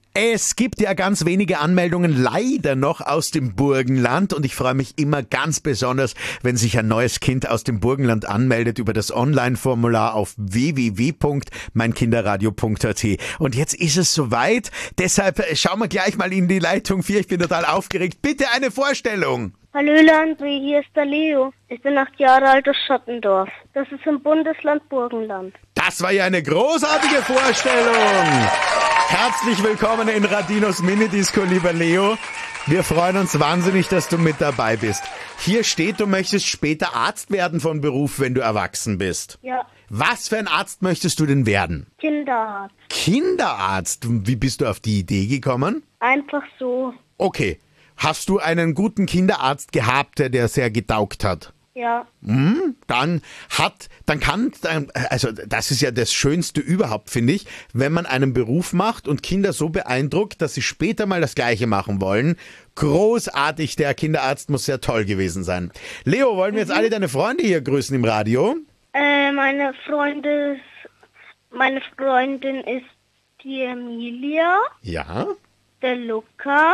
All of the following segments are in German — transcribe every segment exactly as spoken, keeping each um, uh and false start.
Es gibt ja ganz wenige Anmeldungen leider noch aus dem Burgenland und ich freue mich immer ganz besonders, wenn sich ein neues Kind aus dem Burgenland anmeldet über das Online-Formular auf w w w punkt mein kinderradio punkt a t. Und jetzt ist es soweit, deshalb schauen wir gleich mal in die Leitung vier. Ich bin total aufgeregt. Bitte eine Vorstellung. Hallo André, hier ist der Leo. Ich bin acht Jahre alt aus Schottendorf. Das ist im Bundesland Burgenland. Das war ja eine großartige Vorstellung. Herzlich willkommen in Radinos Minidisco, lieber Leo. Wir freuen uns wahnsinnig, dass du mit dabei bist. Hier steht, du möchtest später Arzt werden von Beruf, wenn du erwachsen bist. Ja. Was für ein Arzt möchtest du denn werden? Kinderarzt. Kinderarzt? Wie bist du auf die Idee gekommen? Einfach so. Okay. Hast du einen guten Kinderarzt gehabt, der dir sehr getaugt hat? Ja. Hm, dann hat, dann kann, also das ist ja das Schönste überhaupt, finde ich, wenn man einen Beruf macht und Kinder so beeindruckt, dass sie später mal das Gleiche machen wollen. Großartig, der Kinderarzt muss sehr toll gewesen sein. Leo, wollen wir jetzt alle deine Freunde hier grüßen im Radio? Äh, meine Freunde, meine Freundin ist die Emilia. Ja. Der Luca.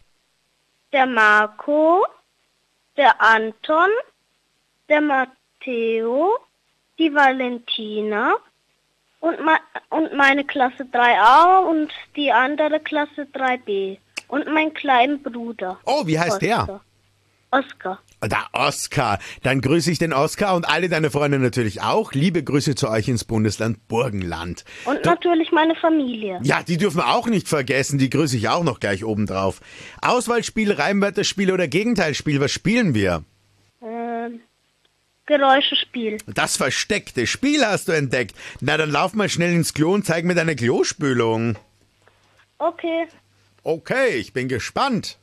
Der Marco, der Anton, der Matteo, die Valentina und, me- und meine Klasse drei a und die andere Klasse drei b und mein kleinen Bruder. Oh, wie heißt Oskar. der? Oskar. Der Oskar. Dann grüße ich den Oskar und alle deine Freunde natürlich auch. Liebe Grüße zu euch ins Bundesland Burgenland. Und du- natürlich meine Familie. Ja, die dürfen wir auch nicht vergessen. Die grüße ich auch noch gleich oben drauf. Auswahlspiel, Reimwörterspiel oder Gegenteilspiel, was spielen wir? Ähm, Geräuschespiel. Das versteckte Spiel hast du entdeckt. Na, dann lauf mal schnell ins Klo und zeig mir deine Klospülung. Okay. Okay, ich bin gespannt.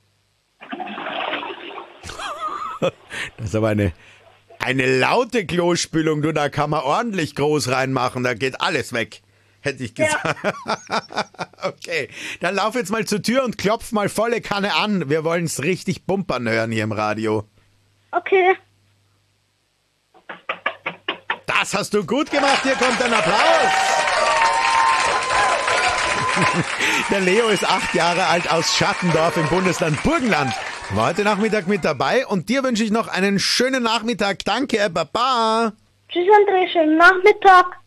Das ist aber eine, eine laute Klospülung, du, da kann man ordentlich groß reinmachen, da geht alles weg, hätte ich gesagt. Ja. Okay, dann lauf jetzt mal zur Tür und klopf mal volle Kanne an. Wir wollen es richtig bumpern hören hier im Radio. Okay. Das hast du gut gemacht, hier kommt ein Applaus. Der Leo ist acht Jahre alt aus Schattendorf im Bundesland Burgenland. War heute Nachmittag mit dabei und dir wünsche ich noch einen schönen Nachmittag. Danke, Baba. Tschüss André, schönen Nachmittag.